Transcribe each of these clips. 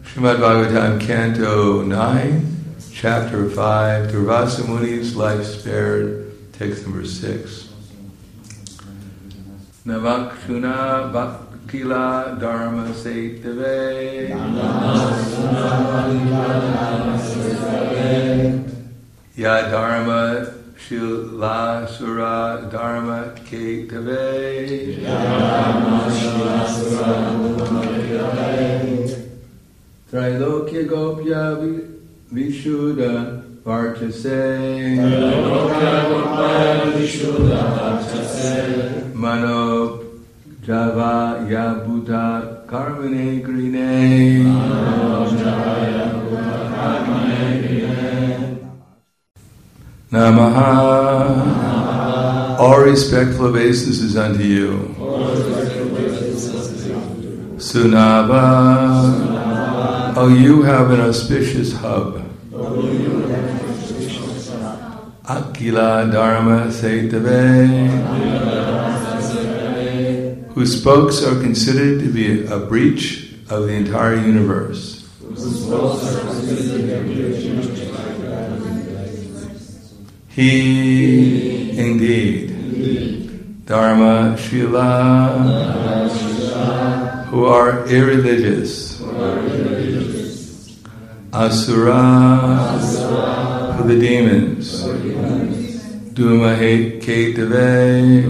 Srimad Bhagavatam, Canto 9, Chapter 5, Durvasa Muni's Life Spared, text number 6. Navakshuna Bhakila Dharma Setave Ya Dharma Shila Sura Dharma Ketave Trailokya Gopya Vishuddha Vartase Mano Java Yabuddha Karmane Grine Namaha. All respectful obeisances unto you. Sunaba. Oh, you have an auspicious hub. Akila Dharma Setave, whose spokes are considered to be a breach of the entire universe. He, indeed, Dharma Shila, who are irreligious. Asura, for the demons. Dumahe Ketave,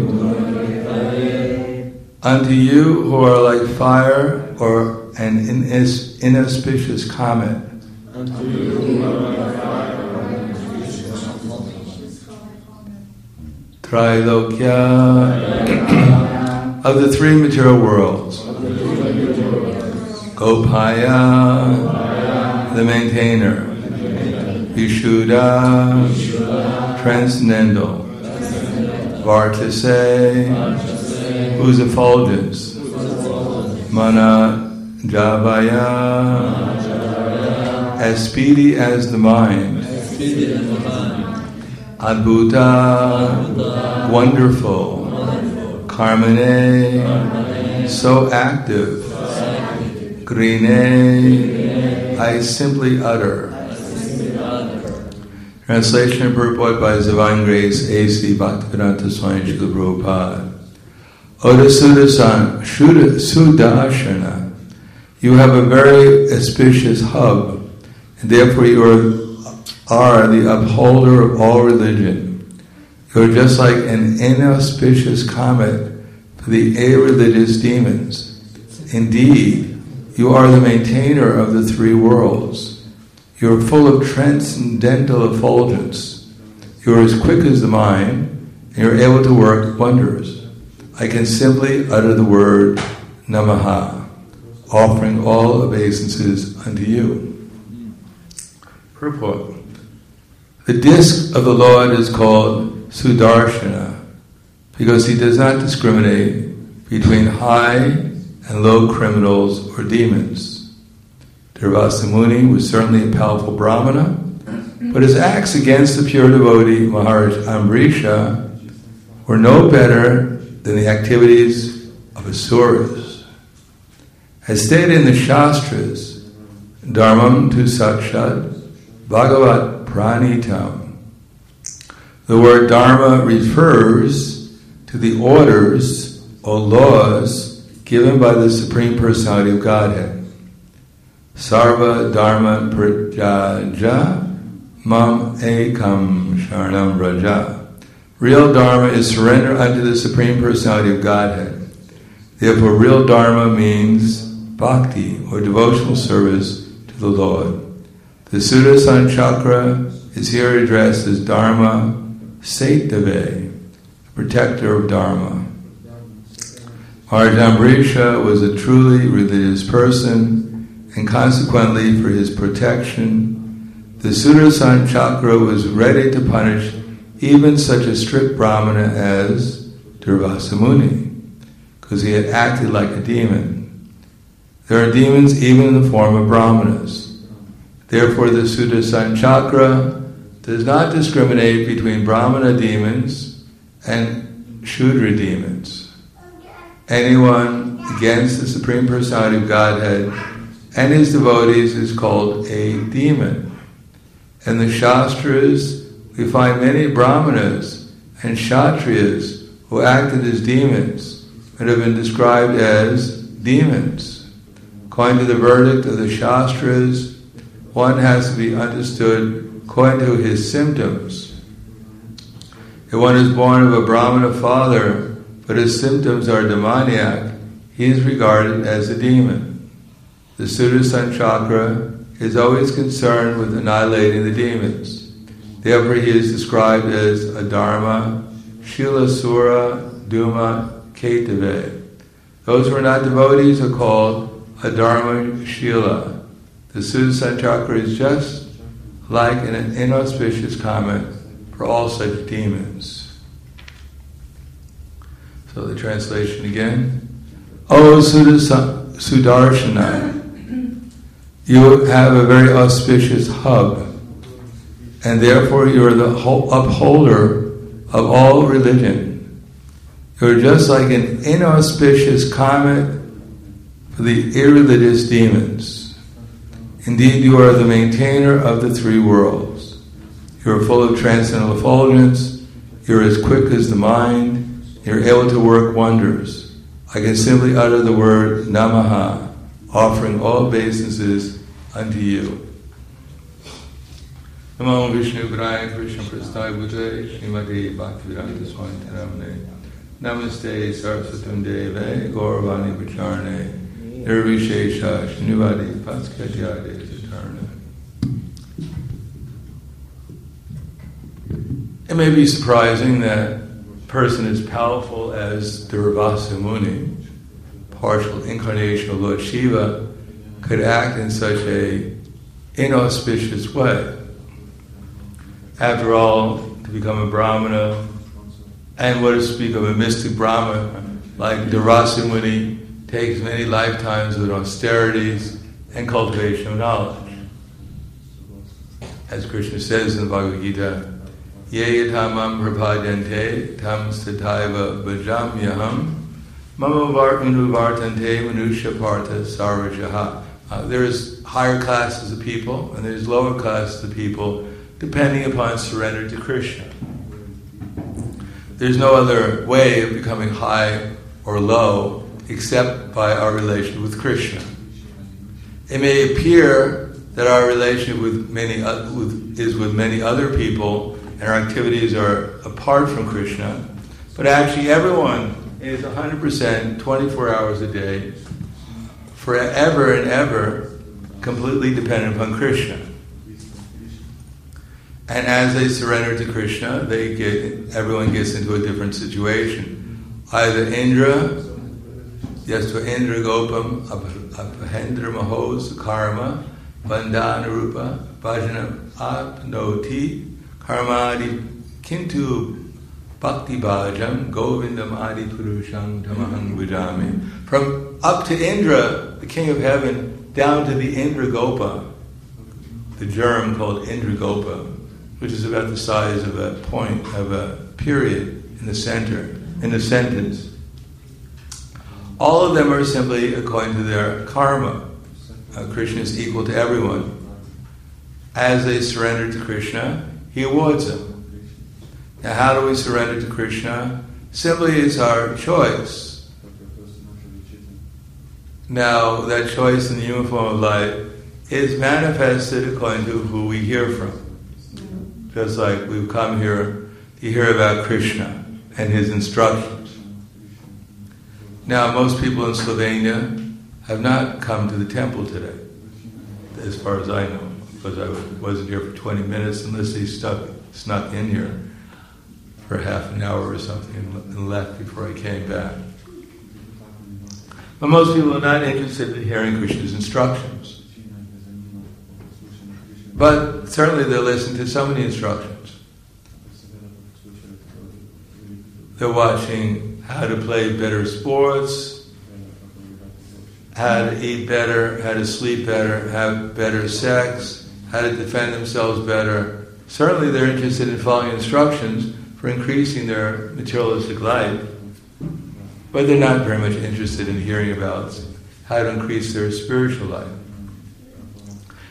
unto you who are like fire or an inauspicious comet. Trilokya, of the three material worlds. Gopaya, the maintainer. Vishuddha, transcendental. Vartase, whose effulgence. Mana Javaya, as speedy as the mind. Adbhuta, wonderful. Karmane, so active. Grine, I simply utter. Translation and purport by His Divine Grace A.C. Bhaktivedanta Swami Srila Prabhupada. Oda Sudarshana, you have a very auspicious hub, and therefore you are the upholder of all religion. You are just like an inauspicious comet for the irreligious demons. Indeed, you are the maintainer of the three worlds. You are full of transcendental effulgence. You are as quick as the mind, and you are able to work wonders. I can simply utter the word Namaha, offering all obeisances unto you. Purport. The disc of the Lord is called Sudarshana because he does not discriminate between high and low criminals or demons. Durvasa Muni was certainly a powerful Brahmana, but his acts against the pure devotee Maharaj Ambrisha were no better than the activities of asuras. As stated in the Shastras, Dharmam tu sakshat Bhagavat Pranitam. The word Dharma refers to the orders or laws given by the Supreme Personality of Godhead. Sarva Dharma Prajaja Mam Ekam Sharanam Raja. Real Dharma is surrender unto the Supreme Personality of Godhead. Therefore, real Dharma means bhakti, or devotional service to the Lord. The Sudarsana Chakra is here addressed as Dharma Setave, protector of Dharma. Maharaj Ambrisha was a truly religious person, and consequently, for his protection, the Sudarsana Chakra was ready to punish even such a strict Brahmana as Durvasa Muni, because he had acted like a demon. There are demons even in the form of Brahmanas. Therefore, the Sudarsana Chakra does not discriminate between Brahmana demons and Shudra demons. Anyone against the Supreme Personality of Godhead and his devotees is called a demon. In the Shastras, we find many Brahmanas and Kshatriyas who acted as demons and have been described as demons. According to the verdict of the Shastras, one has to be understood according to his symptoms. If one is born of a Brahmana father, but his symptoms are demoniac, he is regarded as a demon. The Sudarshan Chakra is always concerned with annihilating the demons. Therefore he is described as Adharma, Shilasura, Duma, Ketave. Those who are not devotees are called Adharma Shila. The Sudarshan Chakra is just like an inauspicious comment for all such demons. So the translation again. O Sudarshana, you have a very auspicious hub, and therefore you are the upholder of all religion. You are just like an inauspicious comet for the irreligious demons. Indeed, you are the maintainer of the three worlds. You are full of transcendental effulgence. You are as quick as the mind. You are able to work wonders. I can simply utter the word Namaha, offering all obeisances unto you. Namo Vishnu Padaya Krishna Prasthaya Bhutale Srimati Bhaktivedanta Swami Namane Namaste Saraswatam Deve Gauravani Pacharne Nirvishesha Shnivadi Paskatyade Satarna. It may be surprising that a person as powerful as Durvasa Muni, partial incarnation of Lord Shiva, could act in such a inauspicious way. After all, to become a Brahmana, and what to speak of a mystic Brahmana, like Durvasa Muni, takes many lifetimes of austerities and cultivation of knowledge. As Krishna says in the Bhagavad Gita, Ye yatamam prapadyante tam sataiva bhajamyaham mama vartmanu vartante manusha partha sarvajaha. There's higher classes of people and there's lower classes of people depending upon surrender to Krishna. There's no other way of becoming high or low except by our relationship with Krishna. It may appear that our relationship with many other people and our activities are apart from Krishna, but actually everyone is 100%, 24 hours a day, forever and ever, completely dependent upon Krishna. And as they surrender to Krishna, everyone gets into a different situation. Either Indra, Yasva Indra Gopam, Apahendra Mahos Karma, Bandhanarupa, Bhajana Apnoti, Karmadi Kintu Bhakti Bhajam, Govindam Adi Purusham Tamaham Vijami. From up to Indra, the king of heaven, down to the Indra Gopa, the germ called Indra Gopa, which is about the size of a point, of a period in the center, in a sentence. All of them are simply according to their karma. Krishna is equal to everyone. As they surrender to Krishna, he awards them. Now how do we surrender to Krishna? Simply it's our choice. Now that choice in the human form of life is manifested according to who we hear from. Just like we've come here to hear about Krishna and his instructions. Now most people in Slovenia have not come to the temple today, as far as I know, because I wasn't here for 20 minutes unless they snuck in here for half an hour or something and left before I came back. But most people are not interested in hearing Krishna's instructions. But certainly they're listening to so many instructions. They're watching how to play better sports, how to eat better, how to sleep better, have better sex, how to defend themselves better. Certainly they're interested in following instructions for increasing their materialistic life, but they're not very much interested in hearing about how to increase their spiritual life,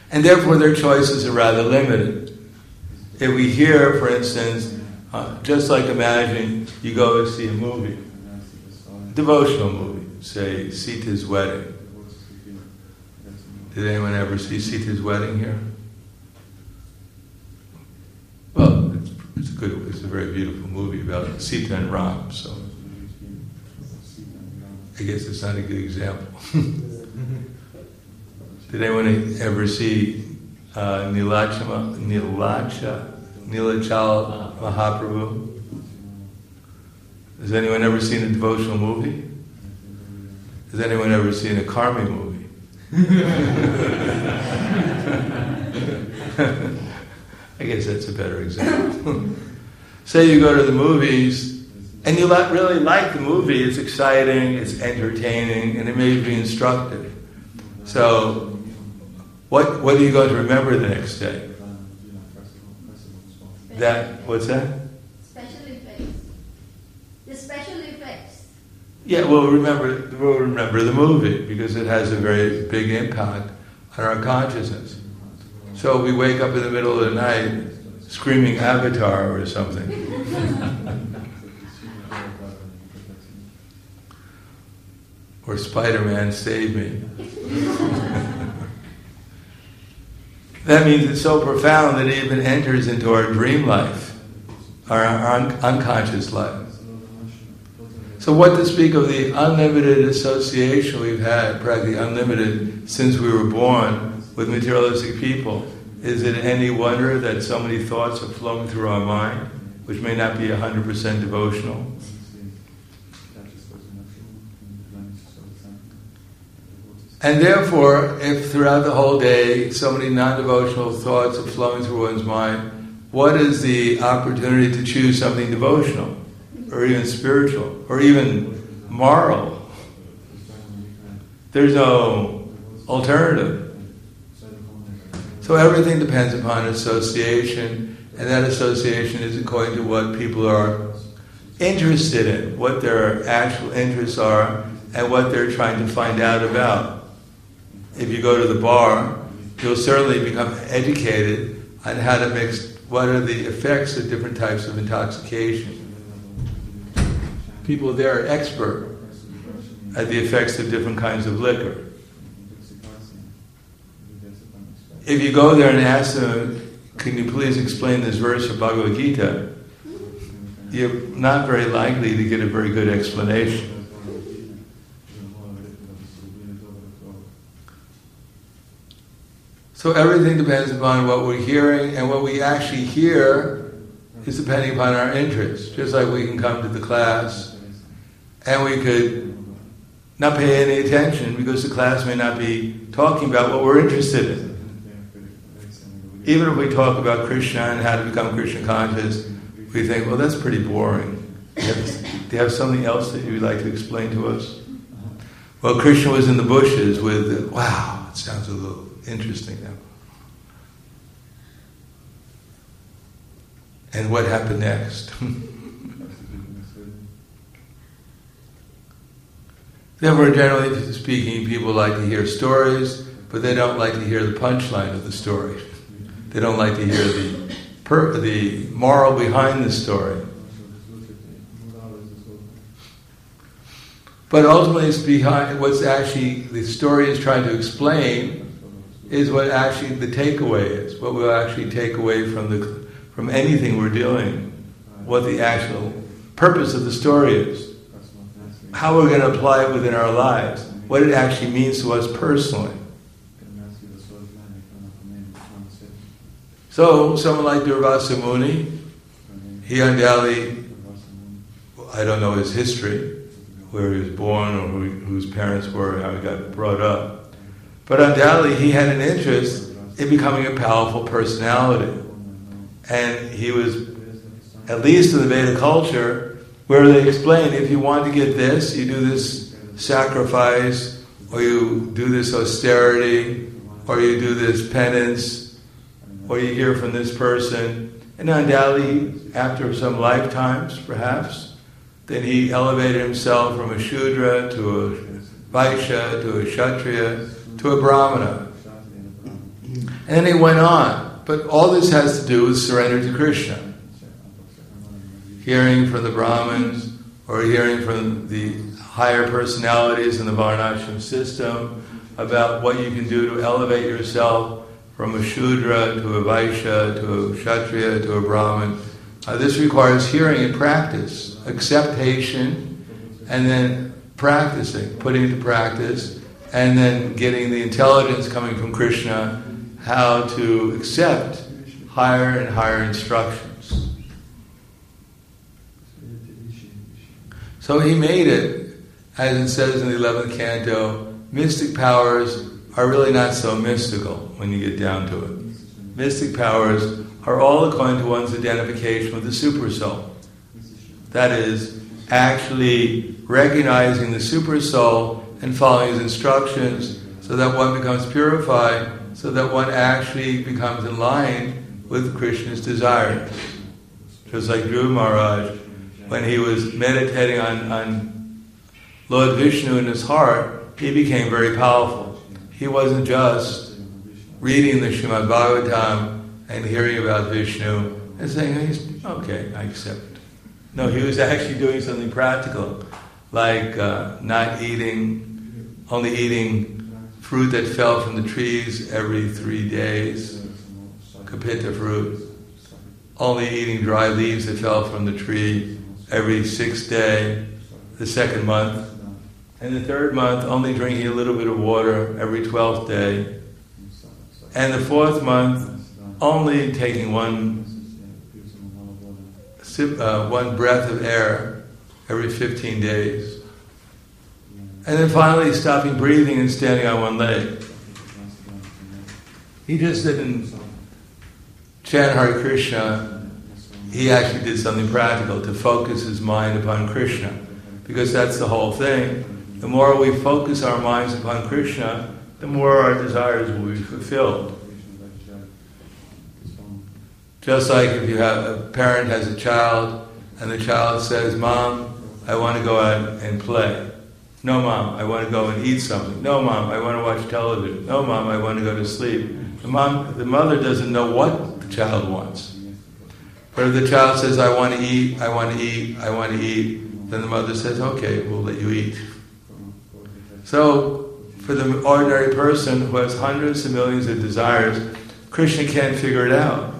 And therefore their choices are rather limited. If we hear, for instance, just like imagine you go and see a movie, devotional movie, say Sita's Wedding. Did anyone ever see Sita's Wedding here? Well, it's a very beautiful movie about Sita and Ram, so I guess it's not a good example. Did anyone ever see Nilachal Mahaprabhu? Has anyone ever seen a devotional movie? Has anyone ever seen a Karmi movie? I guess that's a better example. Say you go to the movies and you really like the movie, it's exciting, it's entertaining, and it may be instructive. So, what are you going to remember the next day? What's that? Special effects. The special effects. Yeah, we'll remember the movie because it has a very big impact on our consciousness. So we wake up in the middle of the night screaming Avatar or something. Or Spider-Man, save me. That means it's so profound that it even enters into our dream life, our unconscious life. So what to speak of the unlimited association we've had, practically unlimited, since we were born with materialistic people? Is it any wonder that so many thoughts are flowing through our mind, which may not be 100% devotional? And therefore, if throughout the whole day so many non-devotional thoughts are flowing through one's mind, what is the opportunity to choose something devotional, or even spiritual, or even moral? There's no alternative. So everything depends upon association, and that association is according to what people are interested in, what their actual interests are, and what they're trying to find out about. If you go to the bar, you'll certainly become educated on how to mix, what are the effects of different types of intoxication. People there are expert at the effects of different kinds of liquor. If you go there and ask them, can you please explain this verse of Bhagavad Gita, you're not very likely to get a very good explanation. So everything depends upon what we're hearing, and what we actually hear is depending upon our interests. Just like we can come to the class and we could not pay any attention because the class may not be talking about what we're interested in. Even if we talk about Krishna and how to become Krishna conscious, we think, well, that's pretty boring. Do you have something else that you'd like to explain to us? Well, Krishna was in the bushes with, wow, it sounds a little interesting now. And what happened next? Therefore, generally speaking, people like to hear stories, but they don't like to hear the punchline of the story. They don't like to hear the moral behind the story. But ultimately, it's behind what's actually the story is trying to explain is what actually the takeaway is. What we'll actually take away from anything we're doing. What the actual purpose of the story is. How we're going to apply it within our lives. What it actually means to us personally. So, someone like Durvasa Muni, he undoubtedly, I don't know his history, where he was born or whose parents were, how he got brought up. But undoubtedly he had an interest in becoming a powerful personality. And he was, at least in the Veda culture, where they explain, if you want to get this, you do this sacrifice, or you do this austerity, or you do this penance, or you hear from this person. And undoubtedly, after some lifetimes, perhaps, then he elevated himself from a Shudra to a Vaishya, to a Kshatriya, to a Brahmana. And then he went on. But all this has to do with surrender to Krishna. Hearing from the Brahmins, or hearing from the higher personalities in the Varnashram system about what you can do to elevate yourself from a Shudra to a Vaishya to a Kshatriya to a Brahmin. This requires hearing and practice, acceptation, and then practicing, putting it to practice, and then getting the intelligence coming from Krishna how to accept higher and higher instructions. So he made it, as it says in the 11th canto, mystic powers are really not so mystical when you get down to it. Mystic powers are all according to one's identification with the Supersoul. That is, actually recognizing the Supersoul and following his instructions so that one becomes purified, so that one actually becomes in line with Krishna's desires. Just like Dhruva Maharaj, when he was meditating on Lord Vishnu in his heart, he became very powerful. He wasn't just reading the Srimad Bhagavatam and hearing about Vishnu and saying, okay, I accept. No, he was actually doing something practical, like only eating fruit that fell from the trees every 3 days, kapita fruit, only eating dry leaves that fell from the tree every 6th day, the 2nd month, and the 3rd month only drinking a little bit of water every 12th day, and the 4th month only taking one breath of air every 15 days. And then finally stopping breathing and standing on one leg. He just didn't chant Hare Krishna, he actually did something practical to focus his mind upon Krishna. Because that's the whole thing. The more we focus our minds upon Krishna, the more our desires will be fulfilled. Just like if you have a parent has a child, and the child says, "Mom, I want to go out and play." "No, Mom, I want to go and eat something." "No, Mom, I want to watch television." "No, Mom, I want to go to sleep." The mother doesn't know what the child wants. But if the child says, "I want to eat, I want to eat, I want to eat," then the mother says, "Okay, we'll let you eat." So, for the ordinary person who has hundreds of millions of desires, Krishna can't figure it out.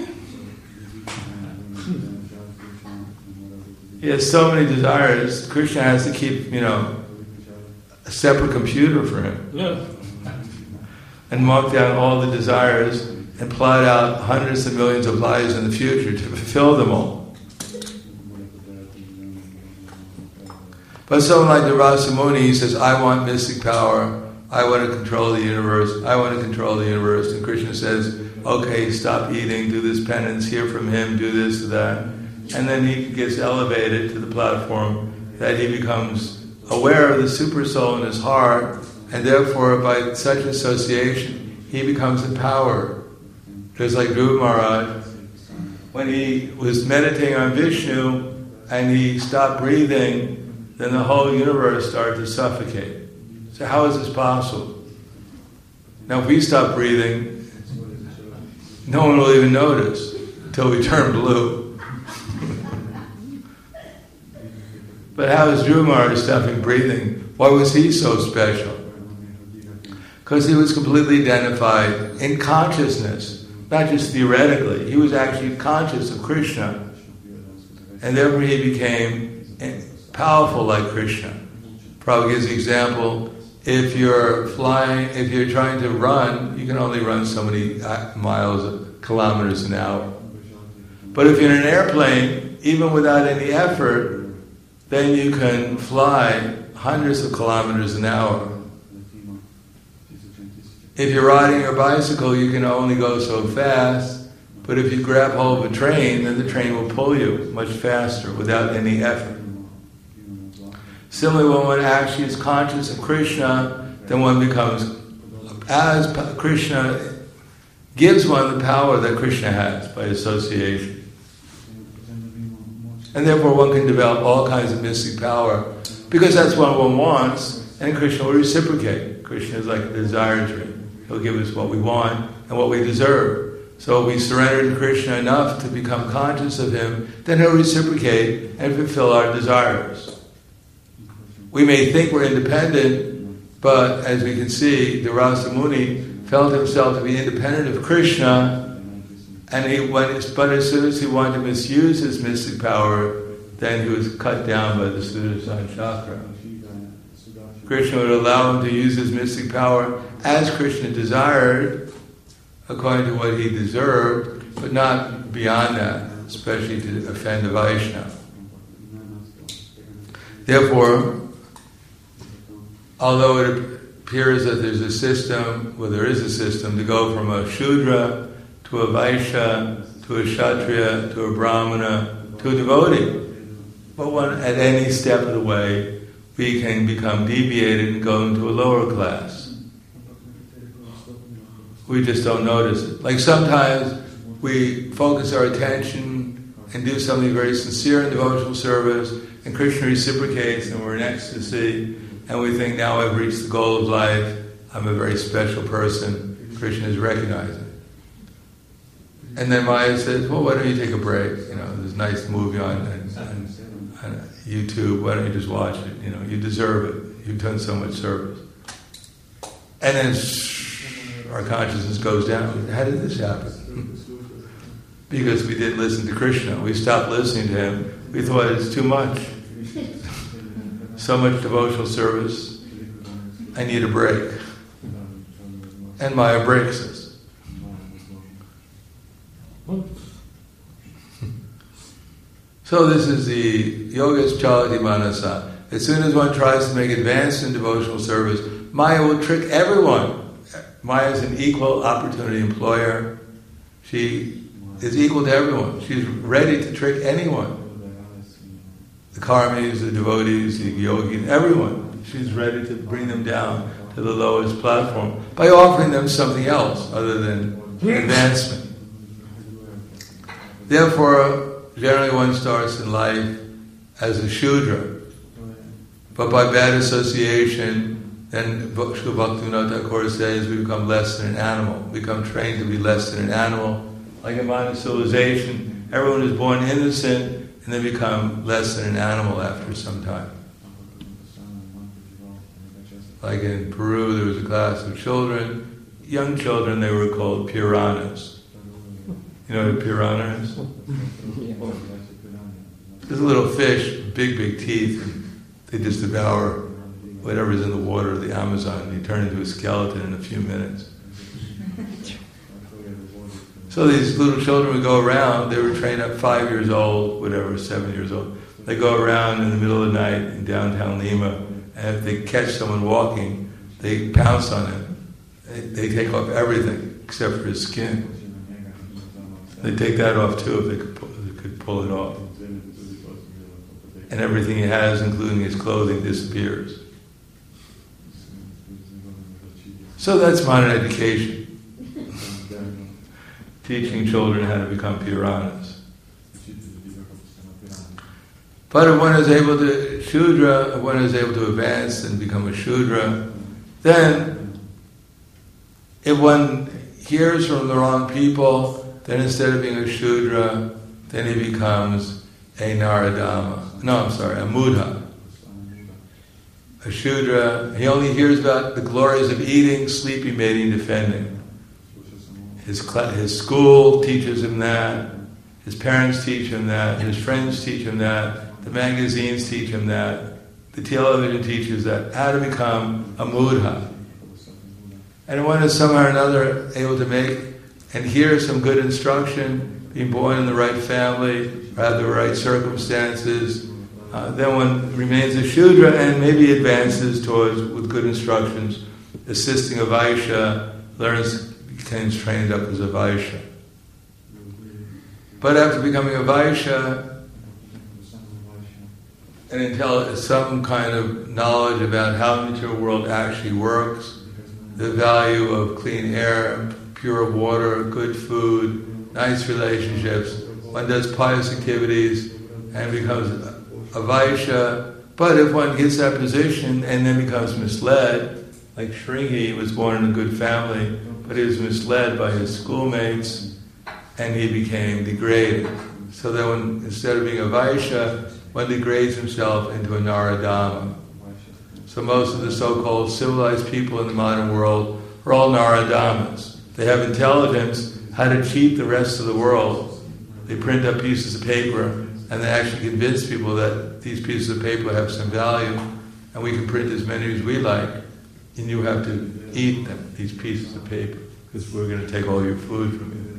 He has so many desires, Krishna has to keep, a separate computer for him. Yeah. And mark down all the desires and plot out hundreds of millions of lives in the future to fulfill them all. But someone like the Rasa Muni, he says, "I want mystic power, I want to control the universe, I want to control the universe." And Krishna says, "Okay, stop eating, do this penance, hear from him, do this, do that." And then he gets elevated to the platform that he becomes aware of the super soul in his heart, and therefore by such association he becomes empowered. Just like Dhruva Maharaj, when he was meditating on Vishnu and he stopped breathing, then the whole universe started to suffocate. So how is this possible? Now if we stop breathing, no one will even notice until we turn blue. But how is Dhruva Maharaj stopping breathing? Why was he so special? Because he was completely identified in consciousness, not just theoretically. He was actually conscious of Krishna. And therefore he became powerful like Krishna. Prabhupada gives the example, if you're trying to run, you can only run so many kilometers an hour. But if you're in an airplane, even without any effort, then you can fly hundreds of kilometers an hour. If you're riding your bicycle, you can only go so fast, but if you grab hold of a train, then the train will pull you much faster without any effort. Similarly, when one actually is conscious of Krishna, then one becomes, as Krishna gives one the power that Krishna has by association. And therefore one can develop all kinds of mystic power, because that's what one wants, and Krishna will reciprocate. Krishna is like a desire tree. He'll give us what we want and what we deserve. So if we surrender to Krishna enough to become conscious of Him, then He'll reciprocate and fulfill our desires. We may think we're independent, but as we can see, the Rasa Muni felt himself to be independent of Krishna, and but as soon as he wanted to misuse his mystic power, then he was cut down by the Sudarsana Chakra. Krishna would allow him to use his mystic power as Krishna desired, according to what he deserved, but not beyond that, especially to offend the Vaishnava. Therefore, although it appears that there's a system, well, there is a system to go from a Shudra to a Vaishya, to a Kshatriya, to a Brahmana, to a devotee. But at any step of the way, we can become deviated and go into a lower class. We just don't notice it. Like sometimes we focus our attention and do something very sincere in devotional service, and Krishna reciprocates, and we're in ecstasy, and we think, now I've reached the goal of life, I'm a very special person, Krishna is recognizing. And then Maya says, well, why don't you take a break? There's a nice movie on YouTube, why don't you just watch it? You deserve it. You've done so much service. And then our consciousness goes down. How did this happen? Because we didn't listen to Krishna. We stopped listening to Him. We thought it's too much. So much devotional service. I need a break. And Maya breaks us. So this is the Yogas Chalati Manasa. As soon as one tries to make advance in devotional service, Maya will trick everyone. Maya is an equal opportunity employer. She is equal to everyone. She's ready to trick anyone. The karmis, the devotees, the yogis, everyone. She's ready to bring them down to the lowest platform by offering them something else other than advancement. Therefore, generally one starts in life as a Shudra, but by bad association, then Srila Bhaktivinoda Thakur says we become less than an animal. We become trained to be less than an animal. Like in modern civilization, everyone is born innocent and they become less than an animal after some time. Like in Peru, there was a class of children, young children, they were called piranhas. You know what a piranha is? There's a little fish, big teeth, and they just devour whatever's in the water of the Amazon, and they turn into a skeleton in a few minutes. So these little children would go around, they were trained up 5 years old, whatever, 7 years old. They go around in the middle of the night in downtown Lima, and if they catch someone walking, they pounce on him. They take off everything except for his skin. They take that off too if they could pull it off. And everything he has, including his clothing, disappears. So that's modern education. Teaching children how to become piranhas. But if one is able to Shudra, if one is able to advance and become a Shudra, then if one hears from the wrong people, then instead of being a Shudra, then he becomes a Naradama. A Mudha. A Shudra, he only hears about the glories of eating, sleeping, mating, defending. His school teaches him that, his parents teach him that, his friends teach him that, the magazines teach him that, the television teaches that, how to become a Mudha. And one is somehow or another able to make and hear some good instruction, being born in the right family, or have the right circumstances, then one remains a Shudra and maybe advances towards, with good instructions, assisting a Vaishya, becomes trained up as a Vaishya. But after becoming a Vaishya, and some kind of knowledge about how the material world actually works, the value of clean air, pure water, good food, nice relationships, one does pious activities and becomes a Vaishya. But if one gets that position and then becomes misled, Like Shringi was born in a good family, but he was misled by his schoolmates, and he became degraded. So that instead of being a Vaishya, one degrades himself into a Naradama. So most of the so-called civilized people in the modern world are all Naradamas. They have intelligence how to cheat the rest of the world. They print up pieces of paper, and they actually convince people that these pieces of paper have some value, and we can print as many as we like, and you have to eat them, these pieces of paper, because we're going to take all your food from you.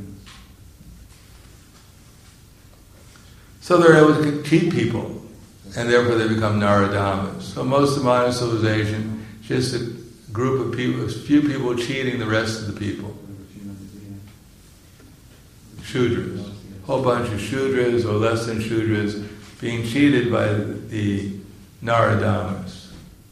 So they're able to cheat people, and therefore they become Naradamas. So most of modern civilization is just a group of people, a few people cheating the rest of the people. Shudras. A whole bunch of Shudras or less than Shudras being cheated by the Naradamas.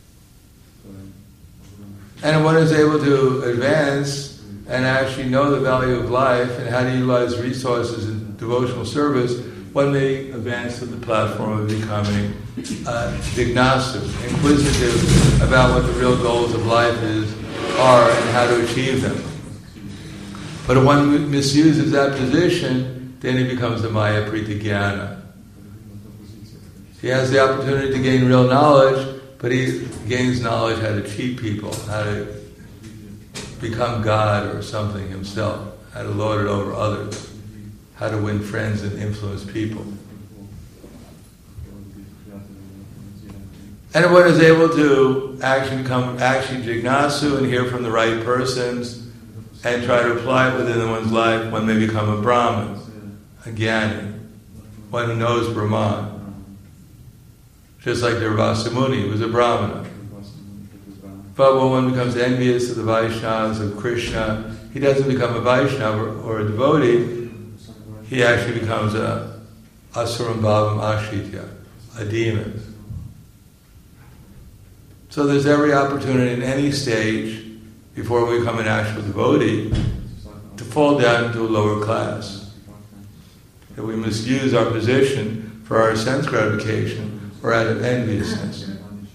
And one is able to advance and actually know the value of life and how to utilize resources in devotional service, one may advance to the platform of becoming jignasu, inquisitive about what the real goals of life are and how to achieve them. But if one misuses that position, then he becomes a Maya Pritigyana. He has the opportunity to gain real knowledge, but he gains knowledge how to cheat people, how to become God or something himself, how to lord it over others, how to win friends and influence people. And if one is able to actually become jignasu and hear from the right persons and try to apply it within one's life, one may become a Brahman, a Jnani, one who knows Brahman. Just like Durvasa Muni was a Brahmana. But when one becomes envious of the Vaishnavas, of Krishna, he doesn't become a Vaishnava or a devotee, he actually becomes a Asuram Bhavam Ashritya, a demon. So there's every opportunity in any stage, before we become an actual devotee, to fall down to a lower class. That we misuse our position for our sense gratification or out of enviousness.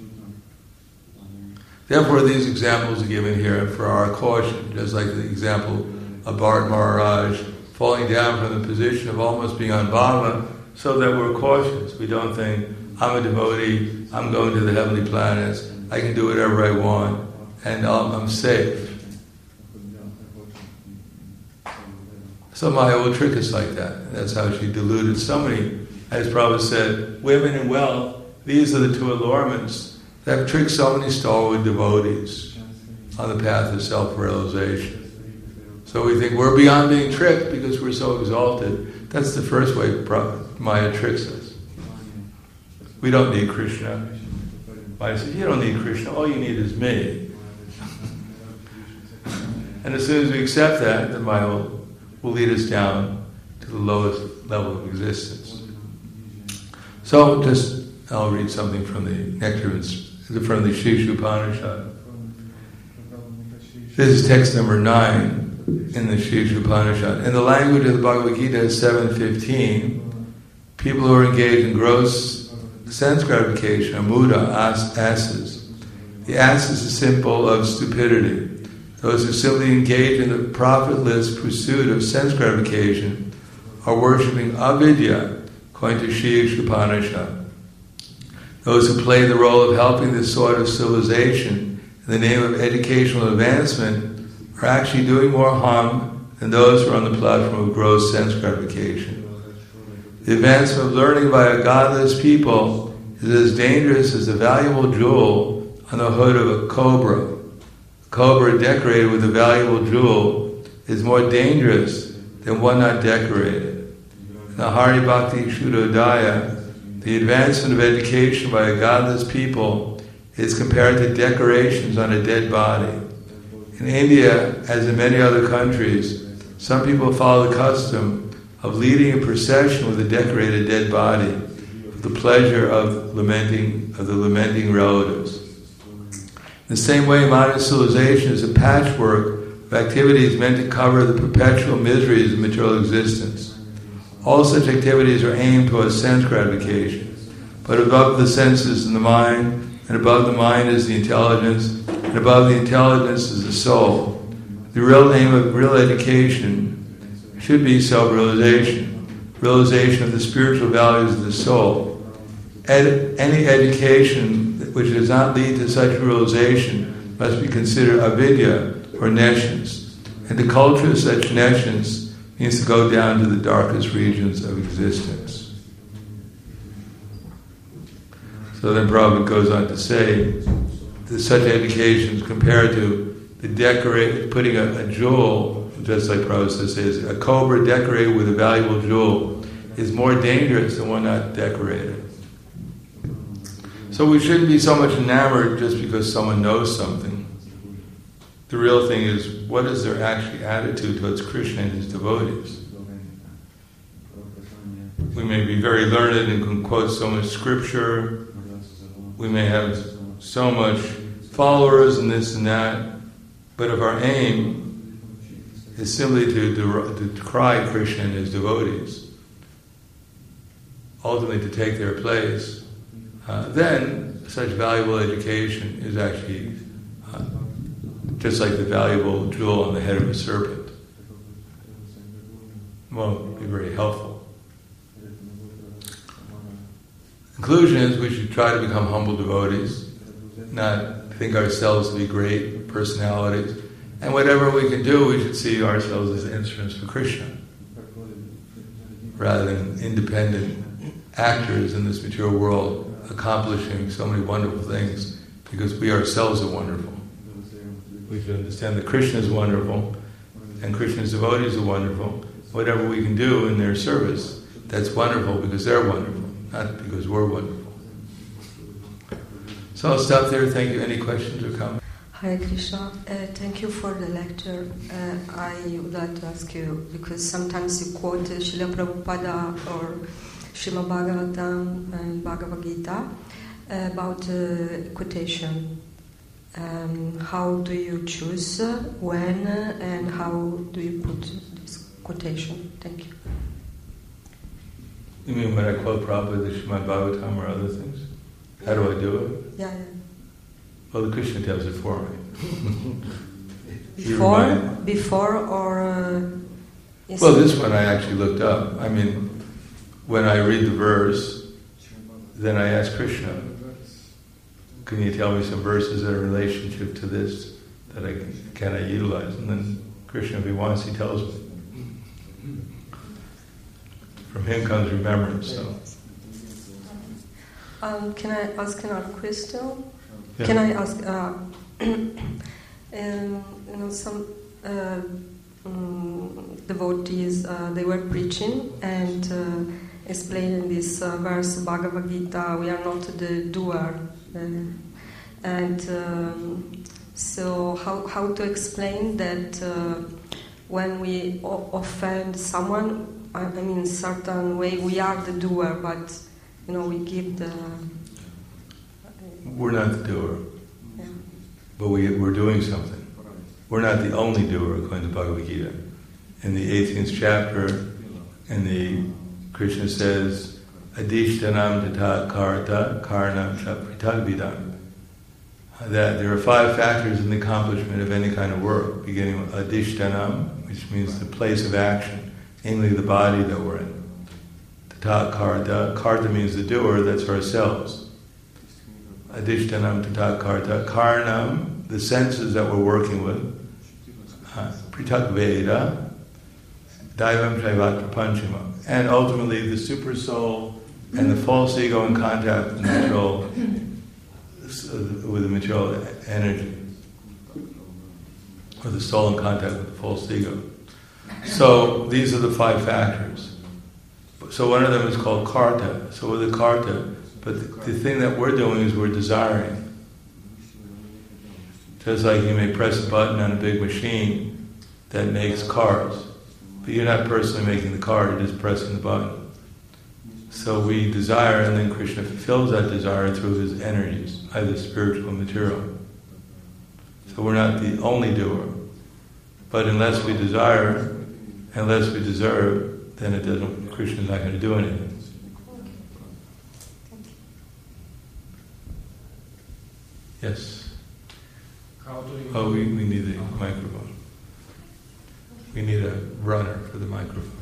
Therefore, these examples are given here for our caution, just like the example of Bharat Maharaj falling down from the position of almost being on Bhava, so that we're cautious. We don't think, I'm a devotee, I'm going to the heavenly planets, I can do whatever I want, and I'm safe. So Maya will trick us like that. That's how she deluded so many, as Prabhupada said, women and wealth, these are the two allurements that have tricked so many stalwart devotees on the path of self-realization. So we think we're beyond being tricked because we're so exalted. That's the first way Maya tricks us. We don't need Krishna. Maya says, you don't need Krishna, all you need is me. And as soon as we accept that, then Maya will lead us down to the lowest level of existence. So I'll read something from the Nectarines, from the Shivshu Upanishad. This is text number 9 in the Shivshu Upanishad. In the language of the Bhagavad Gita 7:15, people who are engaged in gross sense gratification are muda, asses. The ass is a symbol of stupidity. Those who simply engage in the profitless pursuit of sense gratification are worshipping avidya, according to Shivshu Upanishad. Those who play the role of helping this sort of civilization in the name of educational advancement are actually doing more harm than those who are on the platform of gross sense gratification. The advancement of learning by a godless people is as dangerous as a valuable jewel on the hood of a cobra. A cobra decorated with a valuable jewel is more dangerous than one not decorated. In the Hari Bhakti Shuddhodaya, the advancement of education by a godless people is compared to decorations on a dead body. In India, as in many other countries, some people follow the custom of leading a procession with a decorated dead body for the pleasure of the lamenting relatives. In the same way, modern civilization is a patchwork of activities meant to cover the perpetual miseries of material existence. All such activities are aimed towards sense gratification, but above the senses and the mind, and above the mind is the intelligence, and above the intelligence is the soul. The real aim of real education should be self-realization, realization of the spiritual values of the soul. Any education which does not lead to such realization must be considered avidya, or nescience. And to culture such nescience means to go down to the darkest regions of existence. So then Prabhupada goes on to say that such educations compared to the putting a jewel, just like Prabhupada says, a cobra decorated with a valuable jewel is more dangerous than one not decorated. So we shouldn't be so much enamored just because someone knows something. The real thing is, what is their actual attitude towards Krishna and his devotees? We may be very learned and can quote so much scripture. We may have so much followers and this and that. But if our aim is simply to decry Krishna and his devotees, ultimately to take their place, then such valuable education is actually just like the valuable jewel on the head of a serpent. Won't be very helpful. Conclusion is we should try to become humble devotees, not think ourselves to be great personalities, and whatever we can do, we should see ourselves as instruments for Krishna, rather than independent actors in this material world accomplishing so many wonderful things, because we ourselves are wonderful. We should understand that Krishna is wonderful, and Krishna's devotees are wonderful. Whatever we can do in their service, that's wonderful because they're wonderful, not because we're wonderful. So I'll stop there. Thank you. Any questions or comments? Hare Krishna. Thank you for the lecture. I would like to ask you, because sometimes you quote Srila Prabhupada or Srimad Bhagavatam and Bhagavad Gita about quotation. How do you choose when and how do you put this quotation? Thank you. You mean when I quote Prabhupada, the Srimad Bhagavatam or other things? How do I do it? Yeah. Well, the Krishna tells it for me. Before or... well, this one I actually looked up. I mean, when I read the verse, then I ask Krishna, can you tell me some verses that are in relationship to this that can I utilize? And then Krishna, if he wants, he tells me. From him comes remembrance. So. Can I ask another question? Yeah. Can I ask? Some devotees they were preaching and explaining this verse Bhagavad Gita. We are not the doer, so how to explain that when we offend someone? I mean, in a certain way, we are the doer, but we give the. We're not the doer, yeah. But we're doing something. We're not the only doer, according to Bhagavad Gita. In the 18th chapter, Krishna says, "Adishtanam tata karta karnam cha pritadvidam." That there are 5 factors in the accomplishment of any kind of work, beginning with adishtanam, which means the place of action. Namely, the body that we're in. Tata karta. Karta means the doer, that's ourselves. Adishtanam tata karta. Karnam, the senses that we're working with. Pritak Veda. Daivam Shaivatra Panchama. And ultimately, the super soul and the false ego in contact with the material energy. Or the soul in contact with the false ego. So these are the 5 factors. So one of them is called karta. So we're the karta. But the thing that we're doing is we're desiring. Just like you may press a button on a big machine that makes cars. But you're not personally making the car, you're just pressing the button. So we desire, and then Krishna fulfills that desire through his energies, either spiritual or material. So we're not the only doer. But unless we desire, unless we deserve, then Krishna's not going to do anything. Yes? Oh, we need the microphone. We need a runner for the microphone.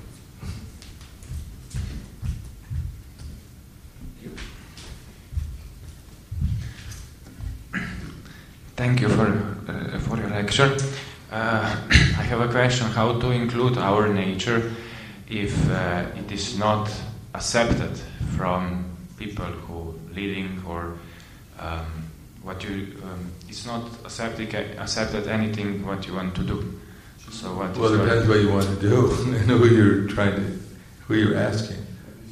Thank you for your lecture. I have a question: how to include our nature if it is not accepted from people who leading or it's not accepted anything what you want to do. So what? Well, it depends what you want to do and who you're asking.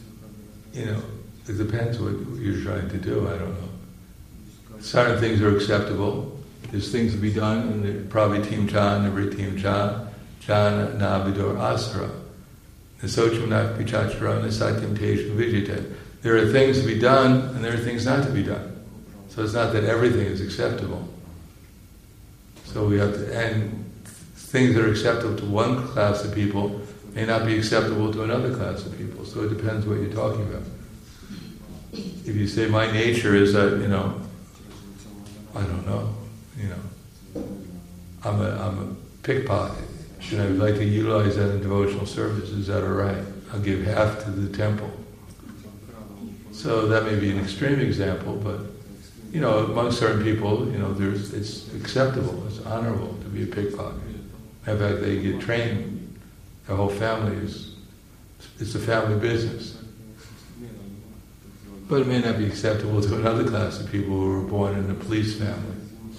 It depends what you're trying to do. I don't know. Certain things are acceptable. There's things to be done, and they're probably Team Chan, every Team Chan, Jana, Navidor, Asara. Nasochumnak Pichachara, Nasatyam Teshu Vijite. There are things to be done, and there are things not to be done. So it's not that everything is acceptable. So we have to, and things that are acceptable to one class of people may not be acceptable to another class of people. So it depends what you're talking about. If you say my nature is that, I don't know, I'm a pickpocket, and I would like to utilize that in devotional service. Is that all right? I'll give half to the temple. So that may be an extreme example, but among certain people, it's acceptable, it's honorable to be a pickpocket. In fact, they get trained. Their whole family it's a family business. But it may not be acceptable to another class of people who were born in a police family.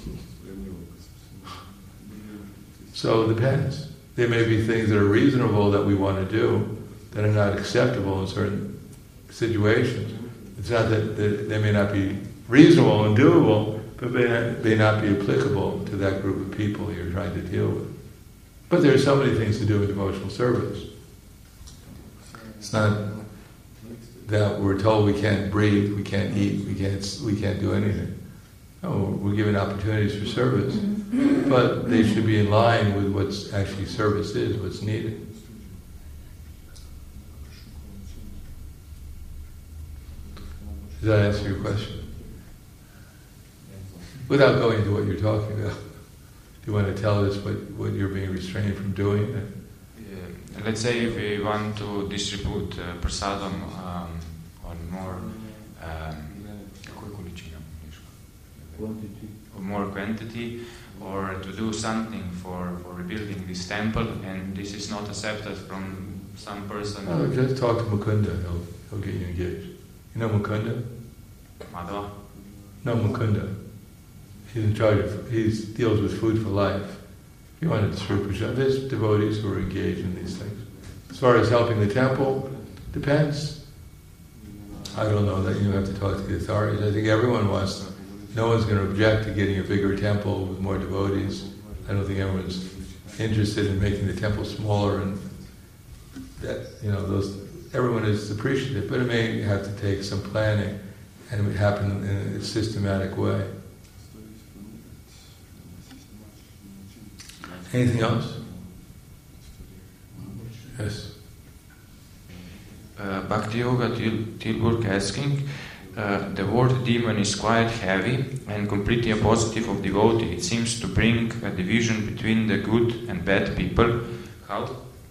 So it depends. There may be things that are reasonable that we want to do that are not acceptable in certain situations. It's not that they may not be reasonable and doable, but may not be applicable to that group of people you're trying to deal with. But there are so many things to do in devotional service. It's not that we're told we can't breathe, we can't eat, we can't do anything. No, we're given opportunities for service, but they should be in line with what's actually service is, what's needed. Does that answer your question? Without going into what you're talking about, do you want to tell us what you're being restrained from doing? Let's say if we want to distribute prasadam on more quantity, or to do something for rebuilding this temple, and this is not accepted from some person. Oh, just talk to Mukunda, he'll get you engaged. You know Mukunda? Madhava? No, Mukunda. He's in charge he deals with food for life. If you want to distribute prasad, there's devotees who are engaged in these things. As far as helping the temple, depends. I don't know that you have to talk to the authorities. I think everyone wants to. No one's going to object to getting a bigger temple with more devotees. I don't think everyone's interested in making the temple smaller, and that everyone is appreciative. But it may have to take some planning, and it would happen in a systematic way. Anything else? Yes. Bhakti Yoga Tilburg asking, the word demon is quite heavy and completely opposite of devotee. It seems to bring a division between the good and bad people. How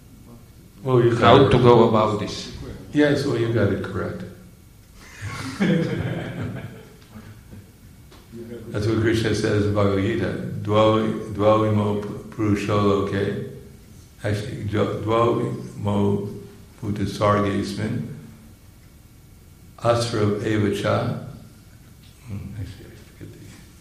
to go about this? Yes, well, you got it correct. That's what Krishna says in Bhagavad Gita. Dvavimo purusholoke. Actually, dvavimo putasargesmin. Asra evacha. Actually, I forget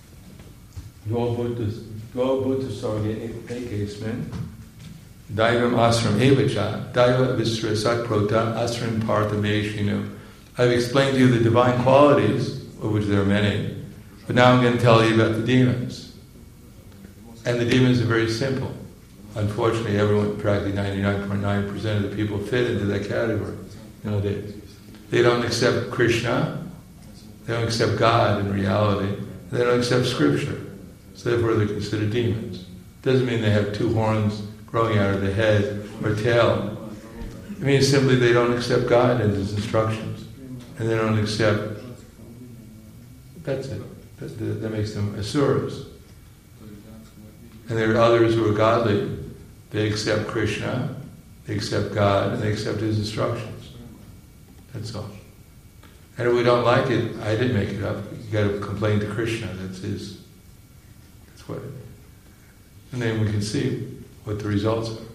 the. Dvavputasargesmin. Daivam asram evacha. Daiva visrasak prota asram parthameshinu. I've explained to you the divine qualities, of which there are many. But now I'm going to tell you about the demons. And the demons are very simple. Unfortunately, practically 99.9% of the people fit into that category nowadays. They don't accept Krishna, they don't accept God in reality, they don't accept Scripture. So therefore they're considered demons. Doesn't mean they have two horns growing out of the head or tail. It means simply they don't accept God and His instructions. And they don't accept, that's it. That makes them asuras. And there are others who are godly. They accept Krishna, they accept God, and they accept His instructions. That's all. And if we don't like it, I didn't make it up. You got to complain to Krishna. That's His. That's what. And then we can see what the results are.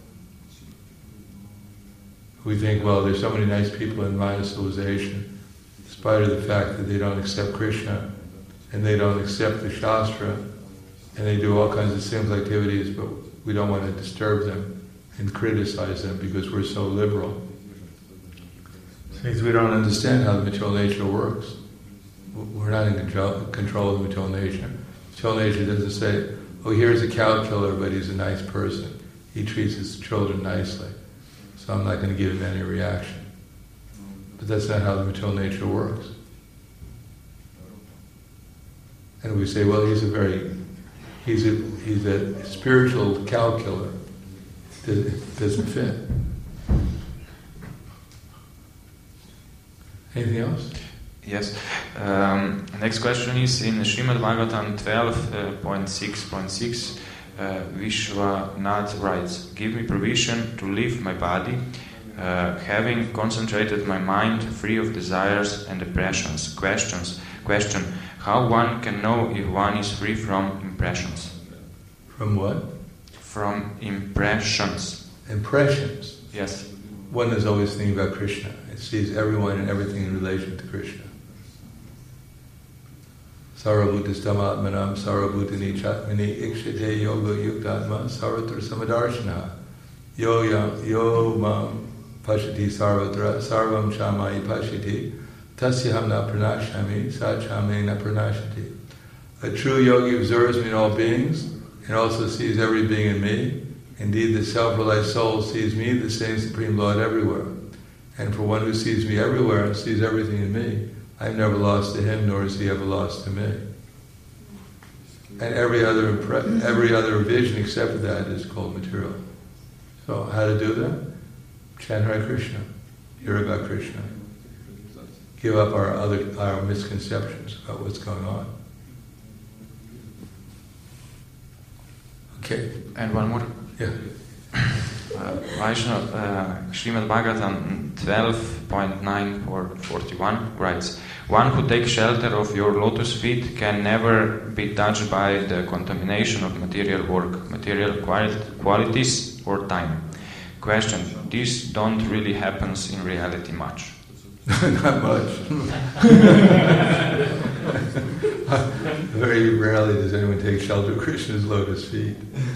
We think, well, there's so many nice people in Maya civilization, in spite of the fact that they don't accept Krishna, and they don't accept the Shastra, and they do all kinds of sinful activities, but we don't want to disturb them and criticize them because we're so liberal. It means we don't understand how the material nature works. We're not in control of the material nature. Material nature doesn't say, oh, here's a cow killer, but he's a nice person. He treats his children nicely, so I'm not going to give him any reaction. But that's not how the material nature works. And we say, well, he's a spiritual cow killer. It doesn't fit. Anything else? Yes. Next question is in Srimad Bhagavatam 12.6.6. Vishwanath writes, give me provision to leave my body, having concentrated my mind free of desires and impressions. Question, how one can know if one is free from impressions? From what? From impressions. Impressions? Yes. One is always thinking about Krishna. It sees everyone and everything in relation to Krishna. Sarvabhutasthamaatmanam sarvabhutani chatmani ikshate yoga yuktatma sarvatra samadarshana yo mam pashati sarvatra sarvam chamai pashati tasyaham na pranashami sachame na pranashati. A true yogi observes me in all beings and also sees every being in me. Indeed, the self-realized soul sees me, the same Supreme Lord, everywhere. And for one who sees me everywhere and sees everything in me, I'm never lost to him, nor is he ever lost to me. And every other vision except that is called material. So how to do that? Chant Hare Krishna. Hear about Krishna. Give up our misconceptions about what's going on. Okay. And one more. Yeah. Vaishnava, Srimad Bhagavatam 12.941 writes, one who takes shelter of your lotus feet can never be touched by the contamination of material work, material qualities or time. Question, this don't really happens in reality much. Not much. Very rarely does anyone take shelter of Krishna's lotus feet.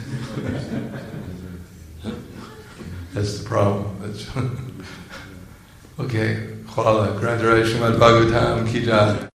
That's the problem. Okay. Hvala. Grandhara Srimad Bhagavatam ki jai.